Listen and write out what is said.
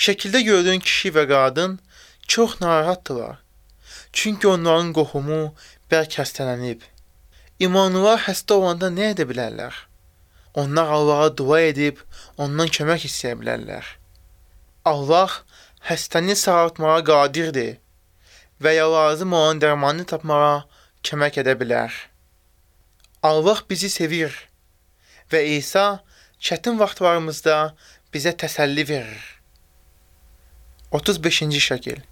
Şəkildə gördüyün kişi və qadın çox narahatdırlar. Çünki onların qohumu bərk xəstələnib. İmanlılar xəstə olanda nə edə bilərlər? Onlar Allaha dua edib, ondan kömək istəyə bilərlər. Allah xəstəni sağaltmağa qadirdir və ya lazım olan dərmanı tapmağa kömək edə bilər. Allah bizi sevir və İsa çətin vaxtlarımızda bizə təsəlli verir. 35-ci şəkil.